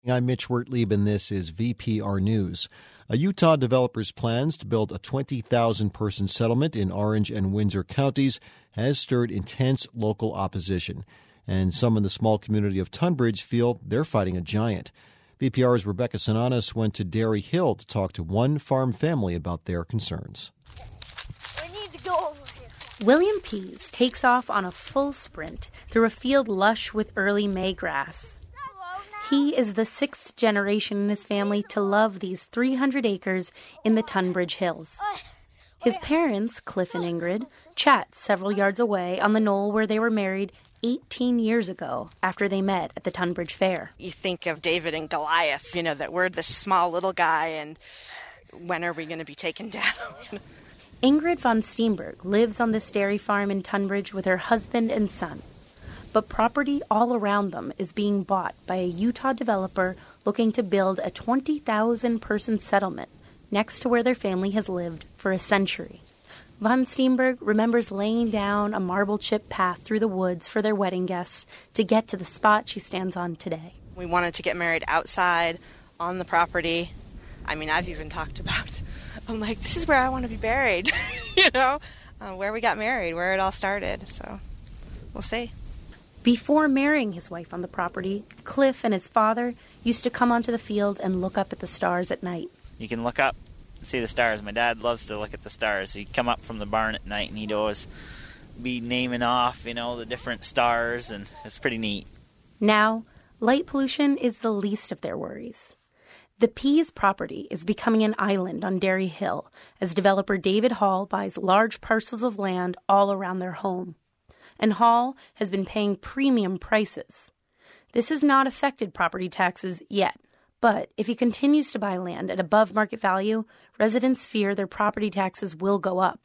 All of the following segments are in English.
I'm Mitch Wertlieb, and this is VPR News. A Utah developer's plans to build a 20,000-person settlement in Orange and Windsor counties has stirred intense local opposition, and some in the small community of Tunbridge feel they're fighting a giant. VPR's Rebecca Sananes went to Derry Hill to talk to one farm family about their concerns. We need to go over here. William Pease takes off on a full sprint through a field lush with early May grass. He is the sixth generation in his family to love these 300 acres in the Tunbridge Hills. His parents, Cliff and Ingrid, chat several yards away on the knoll where they were married 18 years ago after they met at the Tunbridge Fair. You think of David and Goliath, that we're this small little guy, and when are we going to be taken down? Ingrid von Steenberg lives on this dairy farm in Tunbridge with her husband and son. But property all around them is being bought by a Utah developer looking to build a 20,000-person settlement next to where their family has lived for a century. Von Steenberg remembers laying down a marble chip path through the woods for their wedding guests to get to the spot she stands on today. We wanted to get married outside on the property. I've even talked about, this is where I want to be buried, where we got married, where it all started. So we'll see. Before marrying his wife on the property, Cliff and his father used to come onto the field and look up at the stars at night. You can look up and see the stars. My dad loves to look at the stars. He'd come up from the barn at night and he'd always be naming off, the different stars, and it's pretty neat. Now, light pollution is the least of their worries. The Pease property is becoming an island on Derry Hill as developer David Hall buys large parcels of land all around their home. And Hall has been paying premium prices. This has not affected property taxes yet, but if he continues to buy land at above market value, residents fear their property taxes will go up.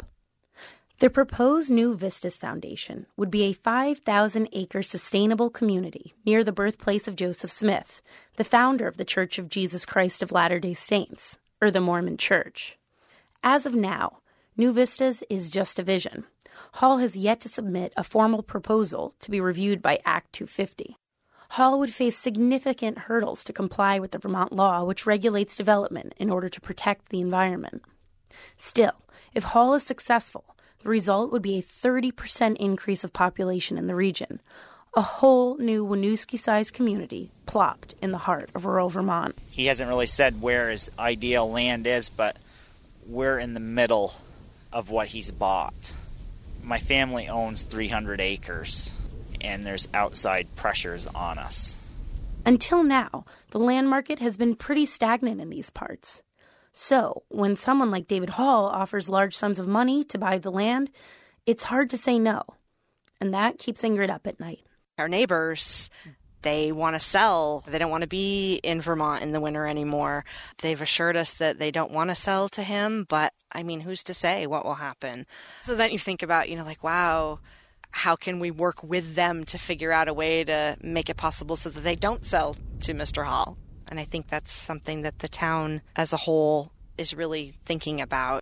The proposed new Vistas Foundation would be a 5,000-acre sustainable community near the birthplace of Joseph Smith, the founder of the Church of Jesus Christ of Latter-day Saints, or the Mormon Church. As of now, New Vistas is just a vision. Hall has yet to submit a formal proposal to be reviewed by Act 250. Hall would face significant hurdles to comply with the Vermont law, which regulates development in order to protect the environment. Still, if Hall is successful, the result would be a 30% increase of population in the region, a whole new Winooski-sized community plopped in the heart of rural Vermont. He hasn't really said where his ideal land is, but we're in the middle of what he's bought. My family owns 300 acres, and there's outside pressures on us. Until now, the land market has been pretty stagnant in these parts. So, when someone like David Hall offers large sums of money to buy the land, it's hard to say no. And that keeps Ingrid up at night. Our neighbors, they want to sell. They don't want to be in Vermont in the winter anymore. They've assured us that they don't want to sell to him, but who's to say what will happen? So then you think about, wow, how can we work with them to figure out a way to make it possible so that they don't sell to Mr. Hall? And I think that's something that the town as a whole is really thinking about.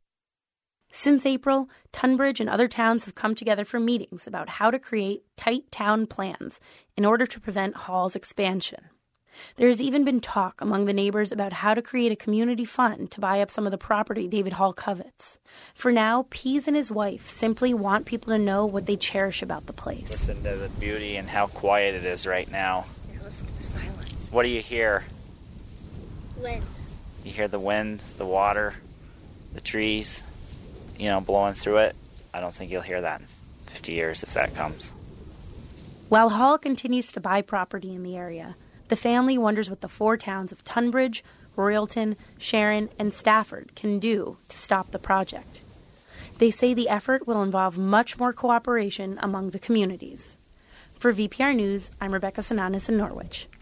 Since April, Tunbridge and other towns have come together for meetings about how to create tight town plans in order to prevent Hall's expansion. There has even been talk among the neighbors about how to create a community fund to buy up some of the property David Hall covets. For now, Pease and his wife simply want people to know what they cherish about the place. Listen to the beauty and how quiet it is right now. Yeah, listen to the silence. What do you hear? Wind. You hear the wind, the water, the trees, blowing through it. I don't think you'll hear that in 50 years if that comes. While Hall continues to buy property in the area, the family wonders what the four towns of Tunbridge, Royalton, Sharon, and Stafford can do to stop the project. They say the effort will involve much more cooperation among the communities. For VPR News, I'm Rebecca Sananes in Norwich.